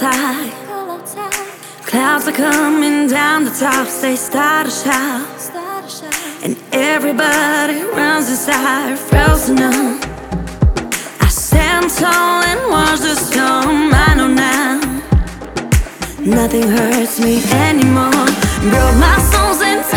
tide. Clouds are coming down the tops, they start to shout, and everybody runs inside, frozen up. I stand tall and watch the storm. I know now nothing hurts me anymore. Broke my soul's in